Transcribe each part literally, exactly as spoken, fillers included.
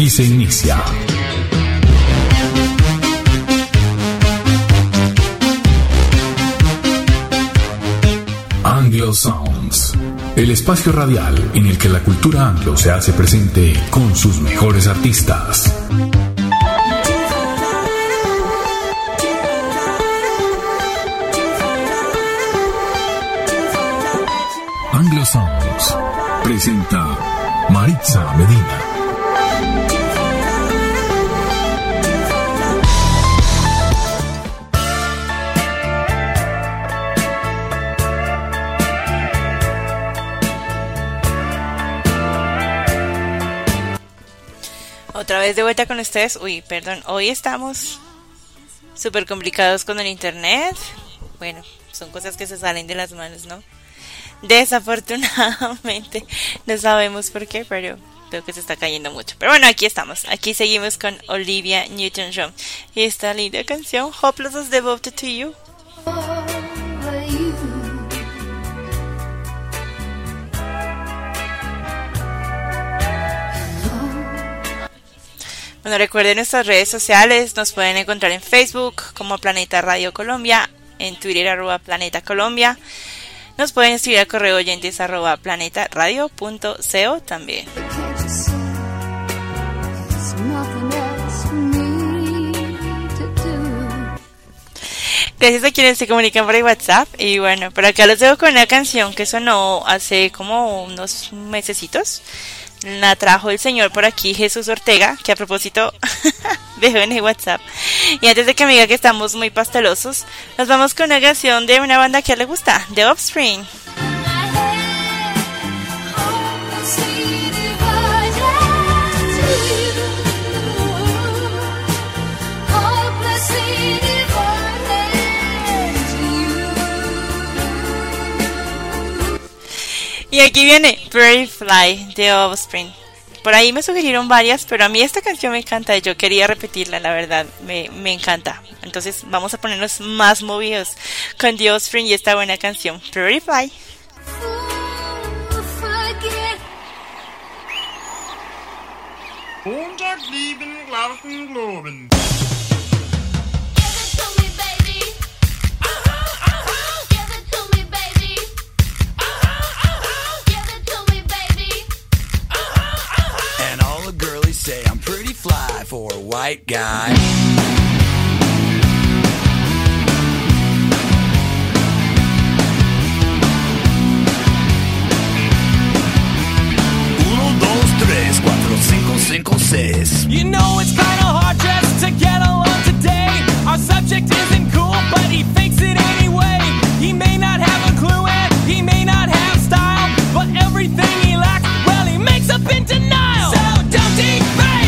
Aquí se inicia Anglo Sounds, el espacio radial en el que la cultura anglo se hace presente con sus mejores artistas. Anglo Sounds presenta Maritza Medina. Otra vez de vuelta con ustedes. Uy, perdón, hoy estamos súper complicados con el internet. Bueno, son cosas que se salen de las manos, ¿no? Desafortunadamente, no sabemos por qué, pero creo que se está cayendo mucho. Pero bueno, aquí estamos, aquí seguimos con Olivia Newton-John y esta linda canción, Hopeless is Devoted to You. Bueno, recuerden nuestras redes sociales, nos pueden encontrar en Facebook como Planeta Radio Colombia, en Twitter arroba Planeta Colombia. Nos pueden escribir al correo oyentes arroba planetaradio punto co también. Gracias a quienes se comunican por el WhatsApp. Y bueno, por acá los dejo con una canción que sonó hace como unos mesecitos. La trajo el señor por aquí, Jesús Ortega, que a propósito dejó en el WhatsApp. Y antes de que me diga que estamos muy pastelosos, nos vamos con una canción de una banda que a él le gusta, The Offspring. Y aquí viene Pretty Fly de Offspring. Por ahí me sugirieron varias, pero a mí esta canción me encanta y yo quería repetirla, la verdad, me, me encanta. Entonces vamos a ponernos más movidos con The Offspring y esta buena canción, Pretty Fly. hundert lieben glatten Globen. Say I'm pretty fly for a white guy. Uno, dos, tres, cuatro, cinco, cinco, seis. You know it's kinda hard just to get along today. Our subject isn't cool, but he fakes it anyway. He may not have a clue and he may not have style, but everything he lacks, well, he makes up in denial. So don't debate,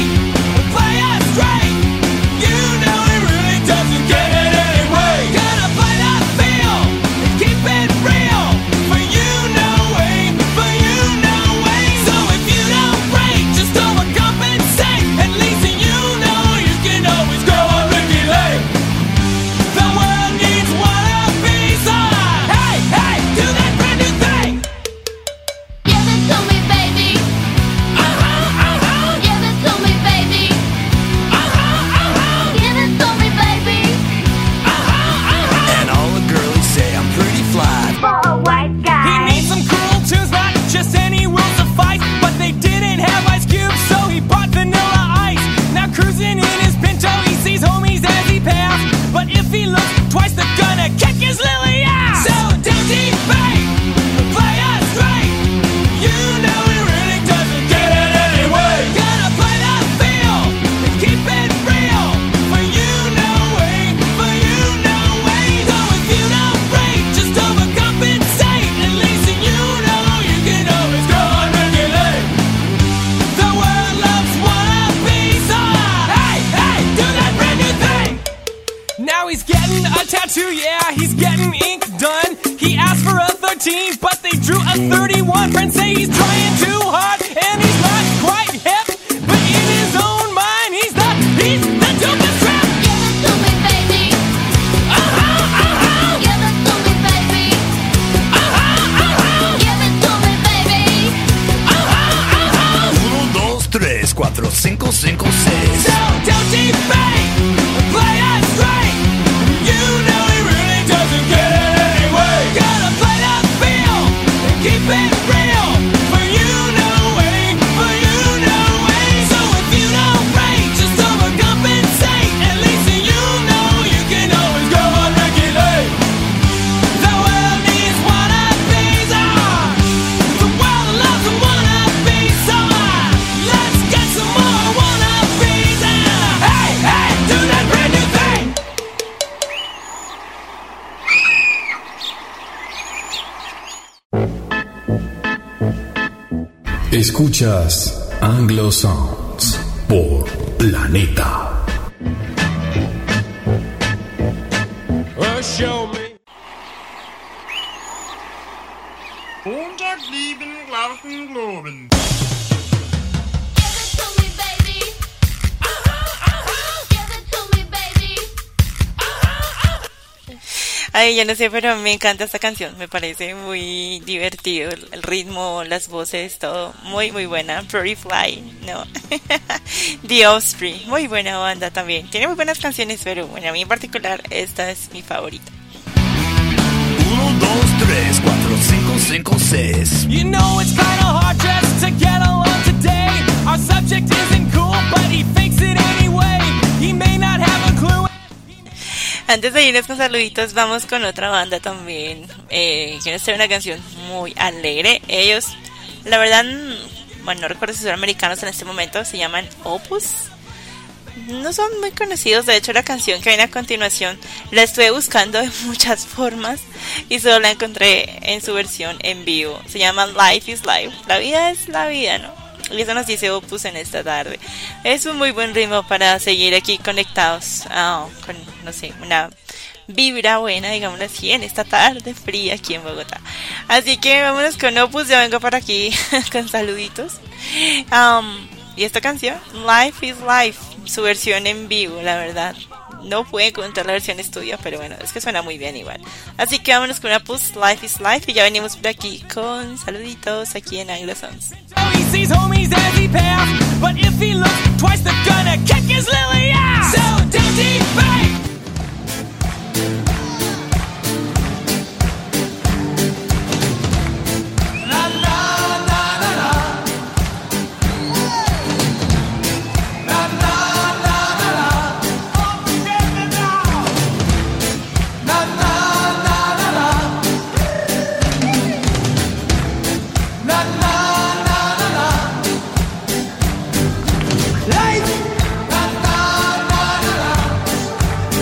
play us straight. You know he really doesn't get it anyway. Gotta play that feel and keep it real. For you no way, for you no way. So if you don't break, just overcompensate. At least you know you can always go on Ricky Lake. The world needs wannabes on. Hey, hey, do that brand new thing. Give it to me, baby. Uh-huh, uh-huh. Give it to me, baby. Uh-huh, uh-huh. Give it to me, baby. Uh-huh, uh-huh. And all the girlies say I'm pretty fly. For a white He guy. needs some cruel tunes, not just any will suffice. But they didn't have Ice Cube, so he bought Vanilla Ice. Now cruising in his Pinto, he sees homies as he passed. But if he looks twice, they're gonna kick his lily ass. So don't debate, play us straight. You know he really doesn't get it anyway. Gotta play that feel and keep it real. For you no way, for you no way. So if you don't break, just overcompensate. At least you know you can always go on regulate. The world loves wannabes on. Hey, hey, do that brand new thing. Now he's getting a tattoo, yeah, he's getting ink done. He asked for a thirteen, but they drew a thirty-one. Friends say he's trying too hard, and he's not quite hip. But in his own mind, he's the, he's the dopest rap. Give it to me, baby. Uh-huh, uh-huh. Give it to me, baby. Uh-huh, uh-huh. Give it to me, baby. Uh-huh, uh-huh. Uno, dos, tres, cuatro, cinco, cinco, Escuchas Anglo Sounds por Planeta. Montag, sieben Glauben, Globen. Give it to me, baby. Give it to me, baby. Ay, yo no sé, pero me encanta esta canción. Me parece muy divertido. El, el ritmo, las voces, todo. Muy, muy buena. Pretty Fly, ¿no? The Offspring. Muy buena banda también. Tiene muy buenas canciones, pero bueno, a mí en particular esta es mi favorita. uno, dos, tres, cuatro, cinco, cinco, seis. You know it's kinda hard just to get along today. Our subject isn't cool, but he fakes it anyway. He may not have a clue. Antes de irnos con saluditos, vamos con otra banda también. Eh, quiero hacer una canción muy alegre. Ellos, la verdad, bueno, no recuerdo si son americanos en este momento, se llaman Opus. No son muy conocidos, de hecho la canción que viene a continuación la estuve buscando de muchas formas y solo la encontré en su versión en vivo. Se llama Life is Life, la vida es la vida, ¿no? Y eso nos dice Opus en esta tarde. Es un muy buen ritmo para seguir aquí conectados oh, con, no sé, una vibra buena, digámoslo así, en esta tarde fría aquí en Bogotá. Así que vámonos con Opus, ya vengo por aquí con saluditos. Um, y esta canción, Life is Life, su versión en vivo, la verdad. No pude encontrar la versión estudio, pero bueno, es que suena muy bien igual. Así que vámonos con Opus, Life is Life, y ya venimos por aquí con saluditos aquí en Anglo Sounds. He sees homies as he passed, but if he looks twice, they're gonna kick his lily ass. So don't debate. La la la la la. La la la la la. Oh, forget it now. La la la la la. La la. Life, la la la la la.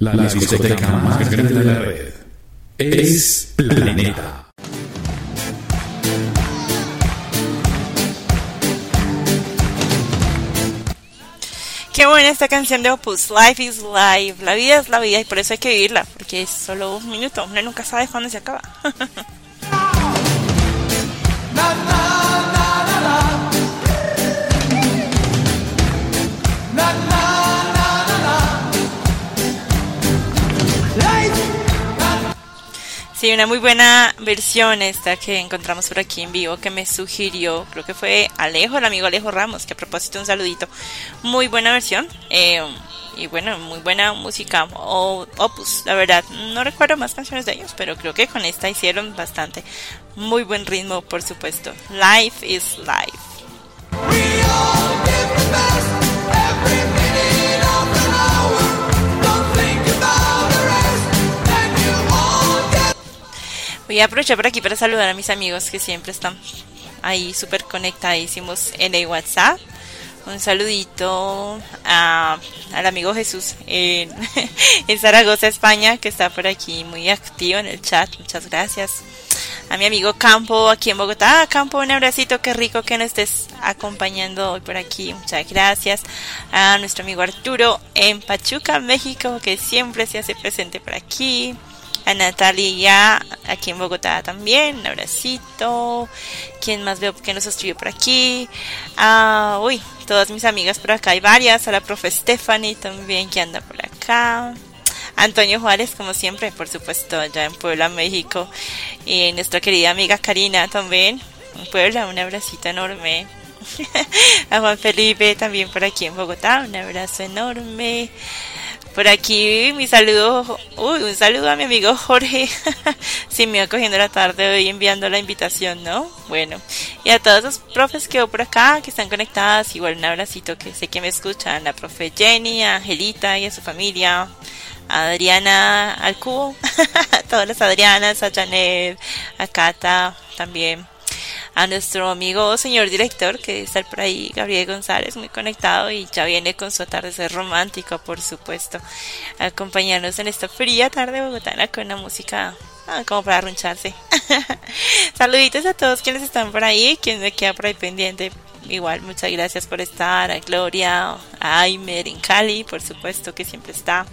La discoteca más grande de la red es Planeta. Qué buena esta canción de Opus, Life is Life, la vida es la vida y por eso hay que vivirla, porque es solo un minuto, uno nunca sabe cuándo se acaba. Sí, una muy buena versión esta que encontramos por aquí en vivo que me sugirió, creo que fue Alejo, el amigo Alejo Ramos, que a propósito un saludito, muy buena versión, eh, y bueno, muy buena música, o Opus, la verdad, no recuerdo más canciones de ellos, pero creo que con esta hicieron bastante, muy buen ritmo por supuesto, Life is Life. Voy a aprovechar por aquí para saludar a mis amigos que siempre están ahí súper conectadísimos en el WhatsApp. Un saludito a, al amigo Jesús en, en Zaragoza, España, que está por aquí muy activo en el chat. Muchas gracias. A mi amigo Campo aquí en Bogotá. Campo, un abracito, qué rico que nos estés acompañando hoy por aquí. Muchas gracias. A nuestro amigo Arturo en Pachuca, México, que siempre se hace presente por aquí. A Natalia aquí en Bogotá también, un abracito. ¿Quién más veo que nos escribió por aquí? Ah, uy, todas mis amigas por acá, hay varias. A la profe Stephanie también que anda por acá. Antonio Juárez, como siempre, por supuesto, allá en Puebla, México. Y nuestra querida amiga Karina también, en Puebla, un abracito enorme. A Juan Felipe también por aquí en Bogotá, un abrazo enorme. Por aquí mi saludo, uy, un saludo a mi amigo Jorge, sí, me va cogiendo la tarde hoy enviando la invitación, ¿no? Bueno, y a todos los profes que veo por acá, que están conectadas, igual un abracito que sé que me escuchan, la profe Jenny, a Angelita y a su familia, a Adriana al cubo, a todas las Adrianas, a Janet, a Cata también. A nuestro amigo señor director que está por ahí, Gabriel González, muy conectado y ya viene con su atardecer romántico, por supuesto, a acompañarnos en esta fría tarde bogotana con una música ah, como para arruncharse. Saluditos a todos quienes están por ahí, quien me queda por ahí pendiente. Igual, muchas gracias por estar, a Gloria, a Aimer en Cali, por supuesto que siempre está,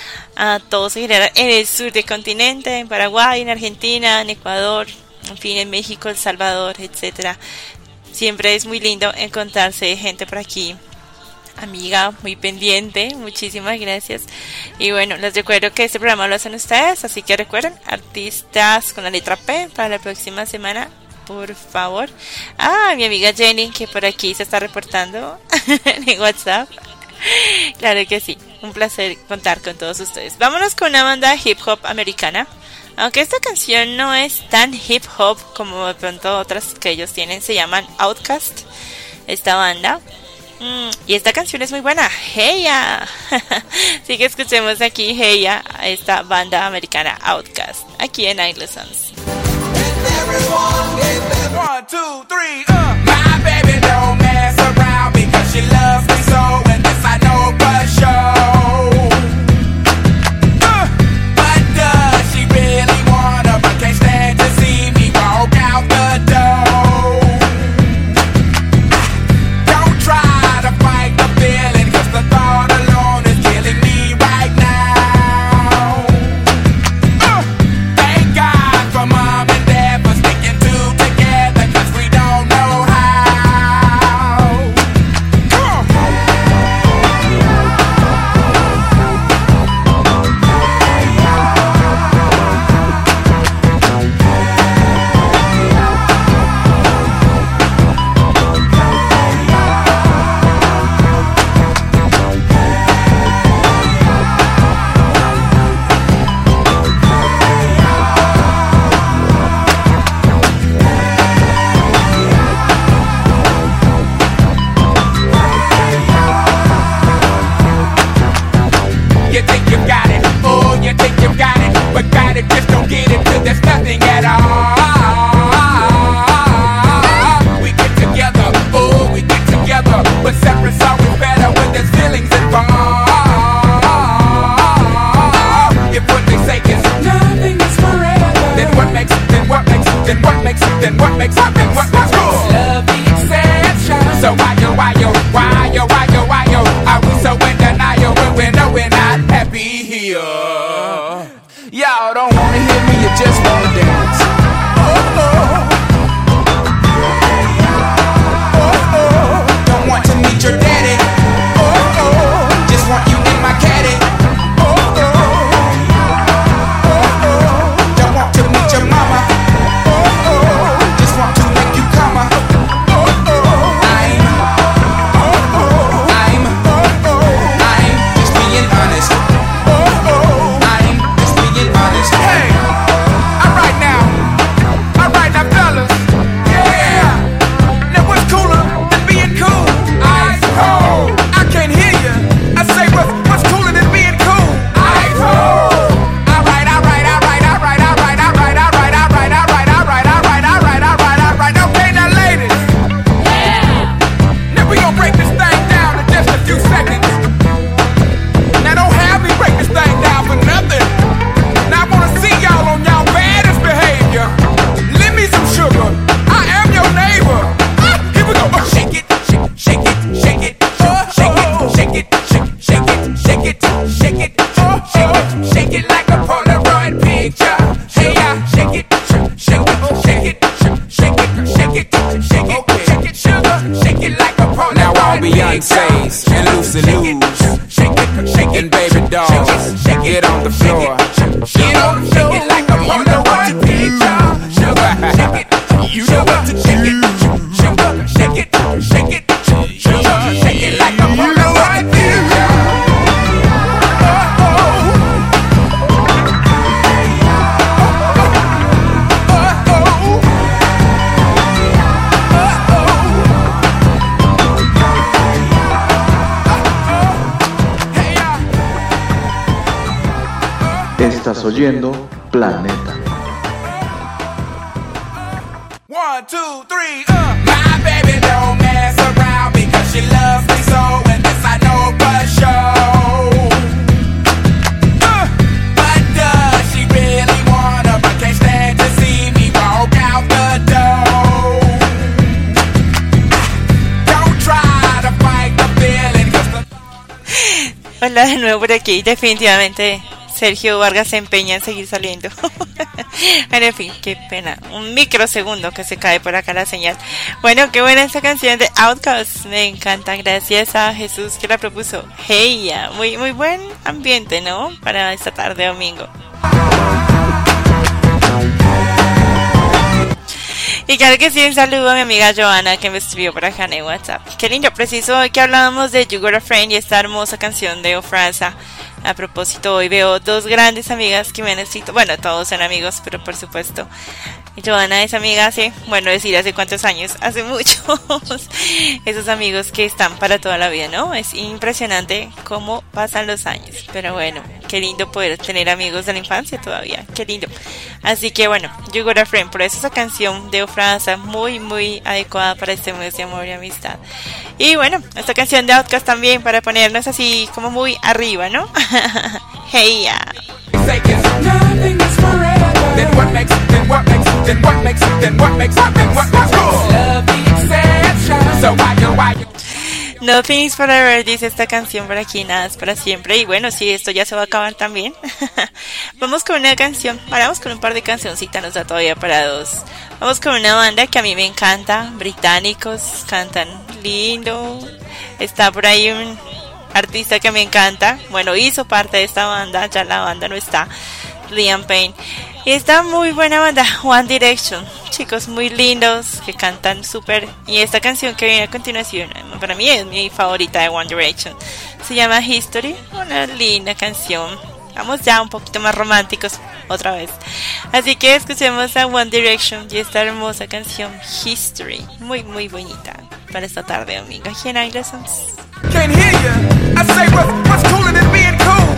a todos en general en el sur del continente, en Paraguay, en Argentina, en Ecuador, en fin, en México, El Salvador, etcétera. Siempre es muy lindo encontrarse gente por aquí, amiga, muy pendiente. Muchísimas gracias. Y bueno, les recuerdo que este programa lo hacen ustedes, así que recuerden, artistas con la letra P para la próxima semana, por favor. Ah, mi amiga Jenny, que por aquí se está reportando en WhatsApp. Claro que sí, un placer contar con todos ustedes. Vámonos con una banda hip hop americana. Aunque esta canción no es tan hip hop como de pronto otras que ellos tienen, se llaman Outkast, esta banda. Mm, y esta canción es muy buena, Hey Ya. Así que escuchemos aquí Hey Ya, esta banda americana Outkast, aquí en Nine Lessons. One, two, three, uh. My baby don't mess around because she loves me so, and this I know for sure. Uh, but does she really wanna? But can't stand to see me walk out the door. Don't try to fight the feeling, 'cause the thought alone is killing me right now. Uh, thank God for mom and dad for sticking two together. then what makes then what makes cool? Love the exception. So why yo, why yo, why yo, why yo, why yo? Are we so in denial when we know we're not happy here? Y'all don't wanna hear me, you just wanna dance. Oh, oh. Oh, oh. Don't want to meet your daddy. Oh, oh. Just want you in my caddy. Oh, oh. Oh, oh. Don't want to meet your mama. Oh, oh. Just want to make you come. Oh, oh. I'm, oh, oh. I'm, oh, oh. I'm just being honest. Oh, oh. I'm just being honest. Hey, alright now, alright now, fellas. Yeah. Now what's cooler than being cool? Ice cold. I can't hear you. I say what's what's cooler than being cool? Ice cold. Alright, alright, alright, alright, alright, alright, alright, alright, alright, alright, alright, alright, alright, alright. Okay, now ladies. Yeah. Now we gonna break this thing down in just a few seconds. Now don't have me break this thing down for nothing. Now I wanna see y'all on y'all baddest behavior. Lend me some sugar. I am your neighbor. Ah, here we go. Oh, shake it, shake, shake it, shake it, oh, shake it, shake it, shake, shake it, shake it, shake it, oh, shake it, shake it like a Polaroid picture. Hey, yeah, shake it, shake it, shake it, shake it, shake it, shake it, shake it, sugar, shake it like a Polaroid picture. Now all Beyonce's and Lucy Lou's shake it, shake it, and baby dolls, get on the floor, get on the floor, like a Polaroid picture. Sugar, shake it, you know what to shake it, sugar, shake it, shake it, sugar, shake it like a Polaroid picture. Oh, oh. Oh, oh. Hey, yeah. Estás oyendo Planeta. One, two, three, uh. My baby don't mess around because she loves me so, and this I know for sure. Uh, but does she really wanna, but can't stand to see me walk out the door? Don't try to fight the feeling, 'cause the Hola de nuevo por aquí. Definitivamente Sergio Vargas se empeña en seguir saliendo. Bueno, en fin, qué pena. Un microsegundo que se cae por acá la señal. Bueno, qué buena esta canción de Outkast. Me encanta. Gracias a Jesús que la propuso. Hey, ya. Muy, muy buen ambiente, ¿no? Para esta tarde de domingo. Y claro que sí, un saludo a mi amiga Joana que me escribió por acá en el WhatsApp. Qué lindo, preciso hoy que hablábamos de You Got a Friend y esta hermosa canción de Ofranza. A propósito, hoy veo dos grandes amigas que me han escrito. Bueno, todos son amigos, pero por supuesto Joana es amiga hace, bueno, decir hace cuántos años, hace muchos. Esos amigos que están para toda la vida, ¿no? Es impresionante cómo pasan los años. Pero bueno, qué lindo poder tener amigos de la infancia todavía, qué lindo. Así que bueno, You Got a Friend, por eso esa canción de Ofranza muy, muy adecuada para este mes de amor y amistad. Y bueno, esta canción de Outkast también para ponernos así como muy arriba, ¿no? Hey, yeah. say is nothing is forever. Then what makes, then what makes, then what makes, then what makes, then what makes cool? Love the exception. So why you, why you? Nothing is forever, dice esta canción por aquí, nada es para siempre. Y bueno, sí, esto ya se va a acabar también. Vamos con una canción, paramos con un par de cancioncitas, nos da todavía para dos. Vamos con una banda que a mí me encanta, británicos, cantan lindo. Está por ahí un artista que me encanta, bueno, hizo parte de esta banda, ya la banda no está, Liam Payne. Y está muy buena banda, One Direction, chicos muy lindos que cantan súper. Y esta canción que viene a continuación, para mí es mi favorita de One Direction, se llama History, una linda canción. Vamos ya un poquito más románticos otra vez. Así que escuchemos a One Direction y esta hermosa canción History, muy muy bonita para esta tarde de domingo aquí en iLessons. Can't hear you. I say what, what's cooler than being cool?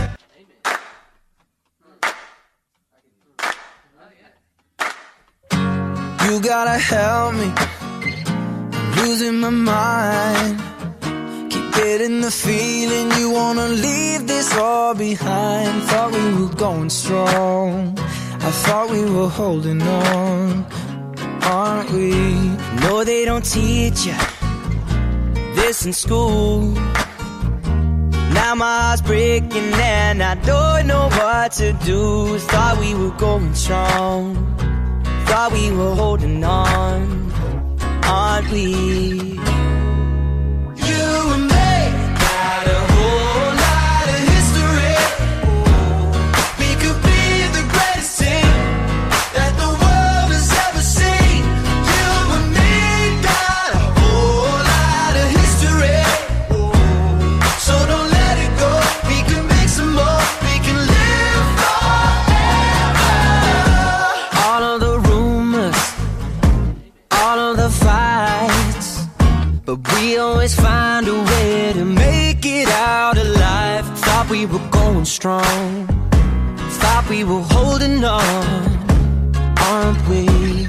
You gotta help me, I'm losing my mind. Keep getting the feeling you wanna leave this all behind. Thought we were going strong, I thought we were holding on. aren't we? No, they don't teach you this in school. Now my heart's breaking and I don't know what to do. Thought we were going strong, thought we were holding on, aren't we? You and me got a whole lot of history. We could be the greatest team that the world has ever seen. You and me got a whole lot of history. So don't let it go. We can make some more. We can live forever. All of the rumors, all of the fights, but we always find a way to make it out alive. Thought we were going strong, thought we were holding on, aren't we?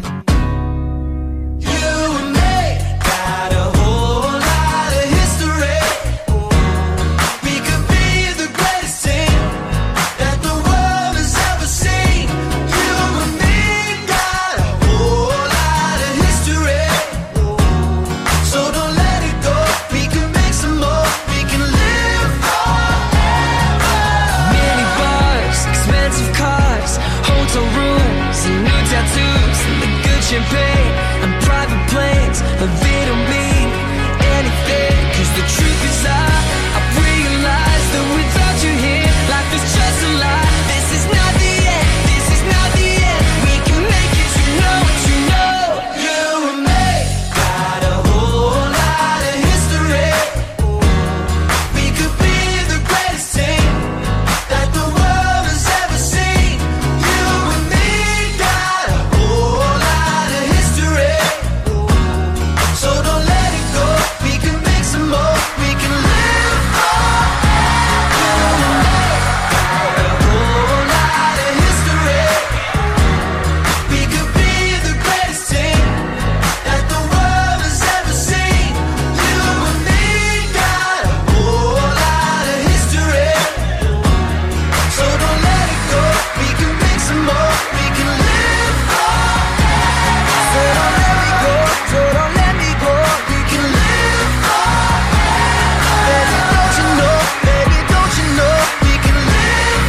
You and me got a whole lot of history. We could be the greatest team that the world has ever seen. You and me got a whole lot of history. So don't let it go. We can make some more. We can live forever. Many bars, expensive cars, hotel rooms, and new tattoos, and the good champagne, and private planes. But they don't mean anything. Cause the truth is I, I've realized that without you here, life is just a lie. This is not the end. This is not the end. We can make it. You know what you know. You and me got a whole lot of history. We could be the greatest team that the world has ever seen. You and me got a whole lot of history. So don't let it go. We can make some more. We can live forever. You and me got a whole lot of history. We could be the greatest team that the world has ever seen. You and me got a whole lot of history. So don't let it go. We can make some more. We can live forever. So don't let me go. So don't let me go. We can live forever. Baby, don't you know? Baby, don't you know? We can live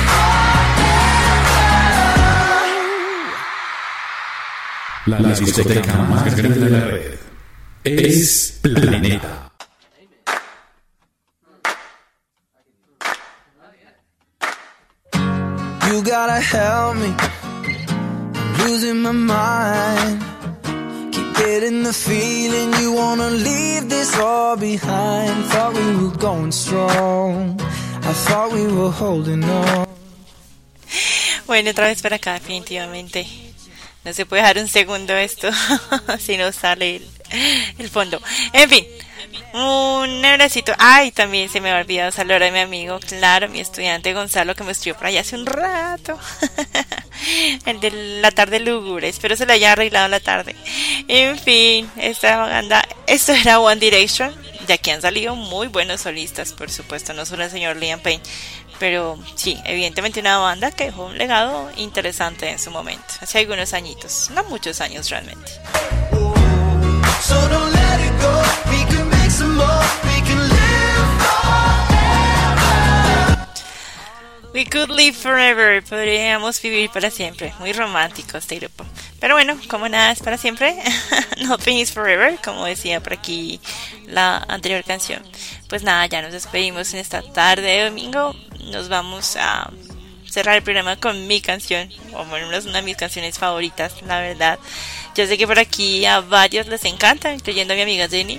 forever. La, la discoteca más grande de la red es Planeta. You gotta help me. I'm losing my mind. Keep getting the feeling you wanna leave this all behind. Thought we were going strong. I thought we were holding on. Bueno, otra vez para acá, definitivamente. No se puede dejar un segundo esto si no sale el, el fondo. En fin, un abracito. Ay, también se me ha olvidado saludar a mi amigo, claro, mi estudiante Gonzalo, que me escribió por allá hace un rato. El de la tarde lúgubre. Espero se le haya arreglado la tarde. En fin, esta banda, esto era One Direction. De aquí han salido muy buenos solistas, por supuesto, no solo el señor Liam Payne. Pero sí, evidentemente una banda que dejó un legado interesante en su momento, hace algunos añitos, no muchos años realmente. So don't let it go. We can make some more. We can live forever. We could live forever. Podríamos vivir para siempre. Muy romántico este grupo. Pero bueno, como nada es para siempre, nothing is forever, como decía por aquí la anterior canción. Pues nada, ya nos despedimos en esta tarde de domingo. Nos vamos a cerrar el programa con mi canción, o bueno, una de mis canciones favoritas, la verdad. Yo sé que por aquí a varios les encanta, incluyendo a mi amiga Jenny.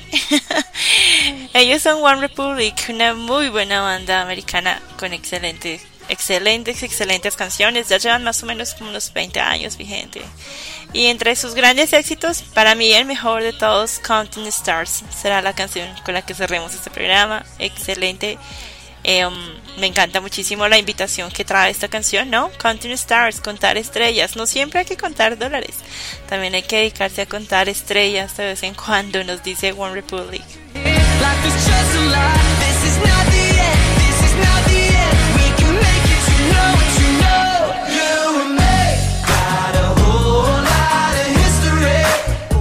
Ellos son One Republic, una muy buena banda americana con excelentes, excelentes, excelentes canciones. Ya llevan más o menos como unos veinte años vigente. Y entre sus grandes éxitos, para mí el mejor de todos, Counting Stars, será la canción con la que cerremos este programa. Excelente. Eh, um, me encanta muchísimo la invitación que trae esta canción, ¿no? Counting Stars, contar estrellas. No siempre hay que contar dólares, también hay que dedicarse a contar estrellas de vez en cuando, nos dice One Republic. Life is just a lie. This is not the end. This is not the end. We can make it. You know what you know. You and me got a whole lot of history.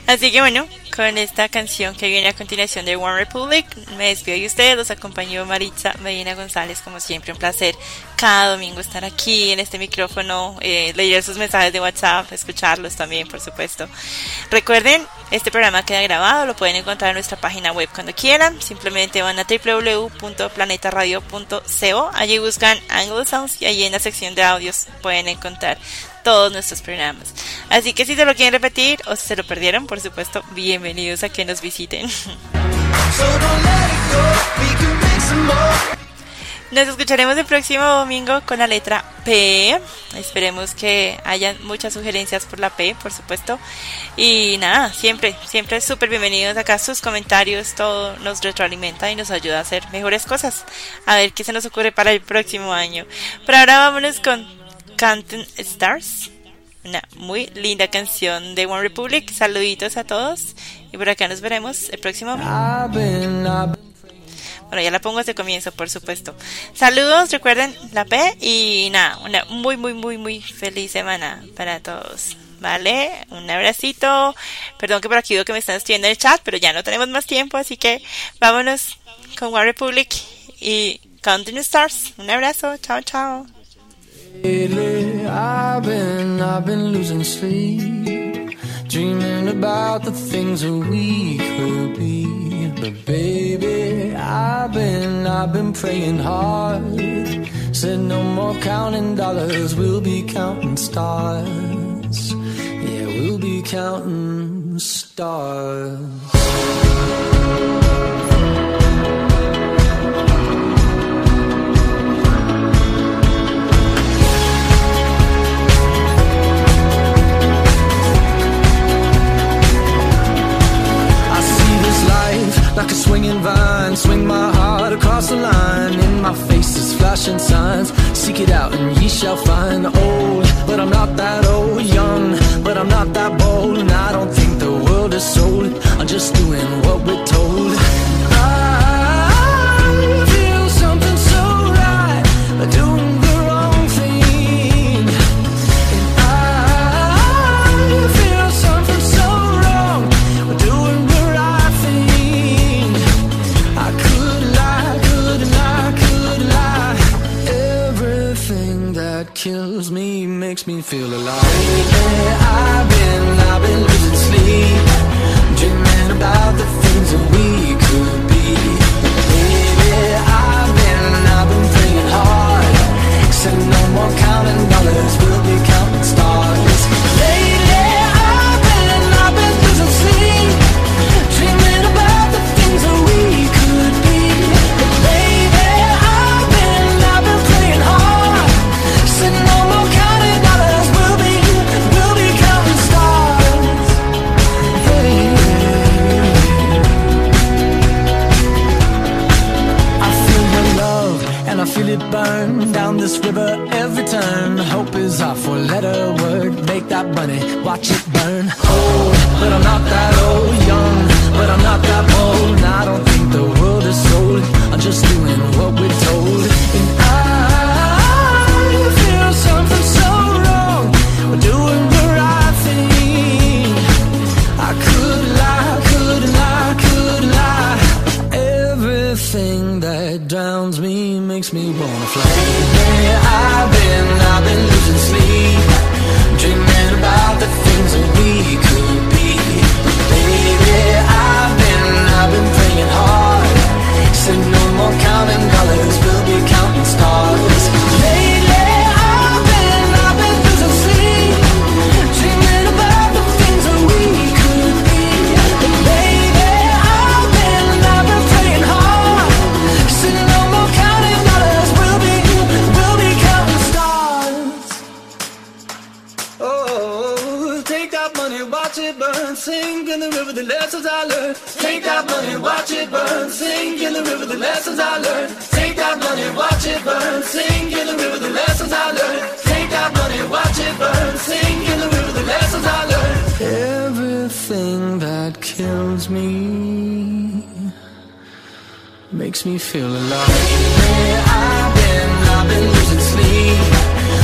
Así que bueno, con esta canción que viene a continuación de One Republic, me despido de ustedes, los acompañó Maritza Medina González, como siempre un placer cada domingo estar aquí en este micrófono, eh, leer sus mensajes de WhatsApp, escucharlos también, por supuesto. Recuerden, este programa queda grabado, lo pueden encontrar en nuestra página web cuando quieran, simplemente van a doble u doble u doble u punto planeta radio punto co, allí buscan Anglo Sounds y allí en la sección de audios pueden encontrar todos nuestros programas. Así que si se lo quieren repetir o si se lo perdieron, por supuesto, bienvenidos a que nos visiten. Nos escucharemos el próximo domingo con la letra P. Esperemos que hayan muchas sugerencias por la P, por supuesto. Y nada, siempre, siempre súper bienvenidos acá. Sus comentarios, todo nos retroalimenta y nos ayuda a hacer mejores cosas. A ver qué se nos ocurre para el próximo año. Pero ahora vámonos con Counting Stars, una muy linda canción de One Republic. Saluditos a todos y por acá nos veremos el próximo domingo. Bueno, ya la pongo desde comienzo, por supuesto. Saludos, recuerden la P y nada, una muy, muy, muy, muy feliz semana para todos. Vale, un abracito. Perdón que por aquí veo que me están escribiendo en el chat, pero ya no tenemos más tiempo, así que vámonos con One Republic y Counting Stars. Un abrazo, chao, chao. Lately, I've been, I've been losing sleep, dreaming about the things that we could be. But baby, I've been, I've been praying hard. Said no more counting dollars, we'll be counting stars. Yeah, we'll be counting stars. Like a swinging vine, swing my heart across the line. In my face is flashing signs. Seek it out and ye shall find. Old, but I'm not that old. Young, but I'm not that bold. And I don't think the world is sold. I'm just doing what we're told. I feel something so right, doing the wrong thing. And I feel something so wrong, doing the right thing. I could lie, could lie, could lie. Everything that kills me makes me feel alive. Lately, I've been, I've been losing sleep, dreaming about the things that we could be. Baby, I've been, I've been praying hard. Said no more counting dollars, we'll be counting stars. Lately, I've been, I've been losing sleep, dreaming about the things that we could be. Baby, I've been, I've been praying hard. Said no more counting dollars, we'll be, we'll be counting stars. Hey. I feel your love and I feel it burn down this river every turn. Hope is our four-letter word. Make that money, watch it burn. Old, but I'm not that old. Young, but I'm not that bold. And I don't think the world is sold. I'm just doing what we're told. And I feel something so wrong. We're doing the right thing. I could lie, could lie, could lie. Everything that drowns me makes me wanna fly. Lately, I've been, I've been losing sleep, dreaming about the things that we could be. Baby, I've been, I've been praying hard. Said no more counting dollars, we'll be counting stars. Lately, I've been, I've been losing sleep, dreaming about the things that we could be. Baby, I've been, I've been praying hard. Said no more counting dollars, we'll be, we'll be counting stars. Oh, take that money, watch it burn, sink in the river, the lessons I learned. Take that money, watch it burn, sink in the river, the lessons I learned. Take that money, watch it burn, sink in the river, the lessons I learned. Take that money, watch it burn, sink in the river, the lessons I learned. Everything that kills me makes me feel alive. Lately, I've been, I've been losing sleep,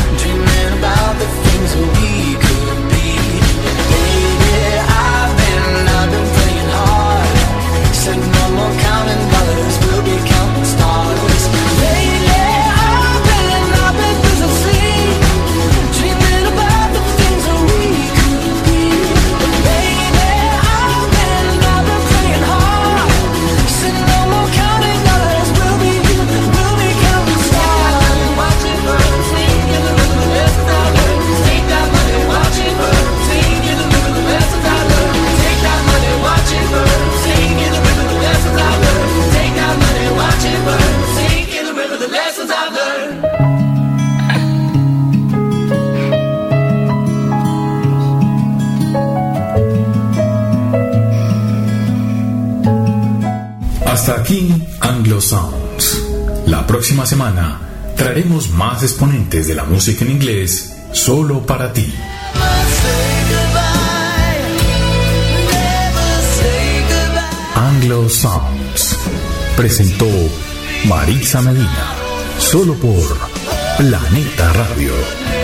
dreaming about the things that we could be. Baby, I've been, aquí Anglo Sounds. La próxima semana traeremos más exponentes de la música en inglés solo para ti. Anglo Sounds presentó Marisa Medina, solo por Planeta Radio.